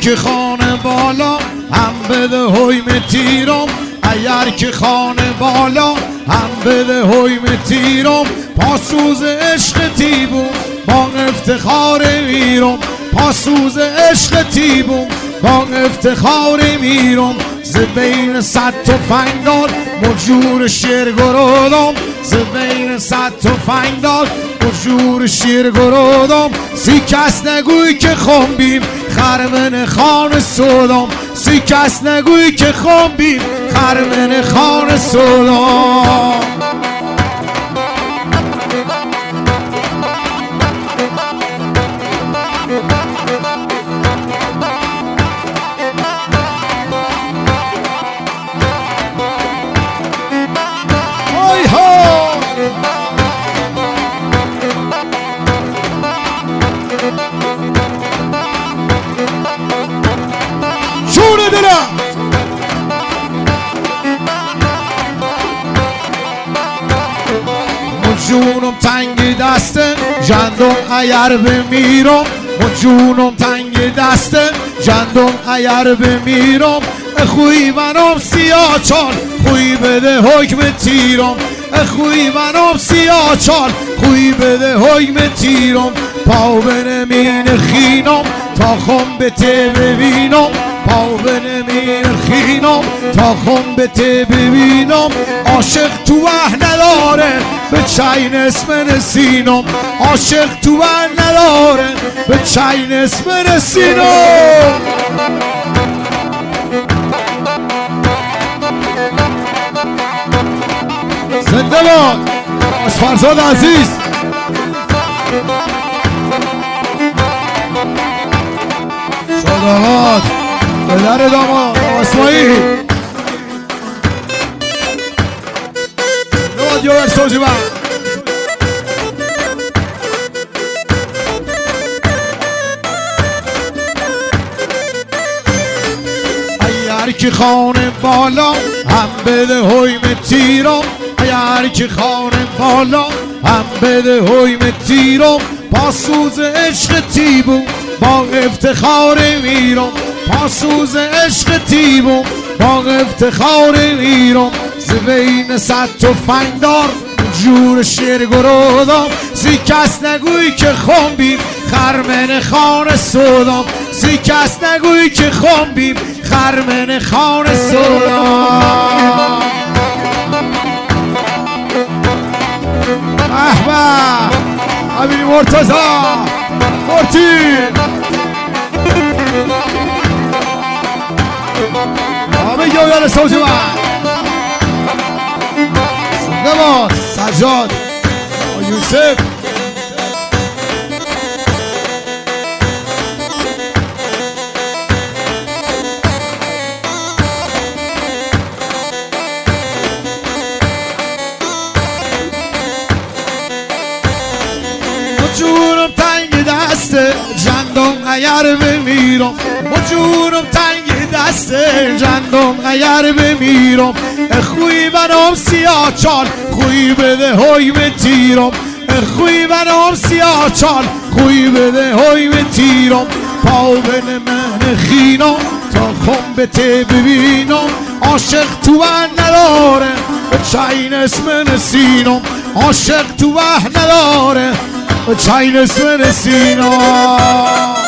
که خانه بالا هم بده هویم تیرم، اگر که خانه بالا هم بده هویم تیرم. پاسوز عشق تیبون با افتخار میرم، پاسوز عشق تیبون با افتخار میرم. ز بین صد تفنگدار مجور شیر گرودم، ز بین صد تفنگدار مجور شیر گرودم. سی کس نگوی که خنبیم خرمن خان سودم، سی کس نگوی که خنبیم خرمن خان سودم. جونم تنگ دسته جندم اگر بمیرم، جونم تنگ دسته جندم اگر بمیرم. خوی منم سیاه چال خوی بده حکم تیرم، خوی منم سیاه چال خوی بده حکم تیرم. پا بنمین خینم تا خم به ته ببینم، پا بنمین خینم تا خم به ته ببینم. عاشق تو وح نداره به چین اسم نسینم، عاشق تو وح نداره به چین اسم نسینم. زنده باد از فرزاد عزیز. شاداماد پدر داماد اسماعیل رادیو ورسوزی بند. اگر که خانه بالا هم بده هویم تیرم، اگر که خانه بالا هم بده هویم تیرم. پاسوز عشق تیبون با افتخار میرم، پاسوز عشق تیبون با افتخار میرم. ز بین صد تفنگدار جور شیر گرودم، سی کس نگوی که خنبیم خرمن خان سودم، سی کس نگوی که خنبیم خرمن خان سودم. احمد امیر مرتضا مرتی همه یویان سوزی من نماز سجاد یوسف. جونم تنگ دسته جندم اگر بمیرم، جونم تنگ دسته جندم اگر بمیرم. خوی منم سیاه چال خوی بده هویم تیرم، خوی منم سیاه چال خوی بده هویم تیرم. پا بن من خینم تا خم به ته ببینم، عاشق تو وح نداره به چین اسم نسینم، عاشق تو وح نداره چین اسم نسینم.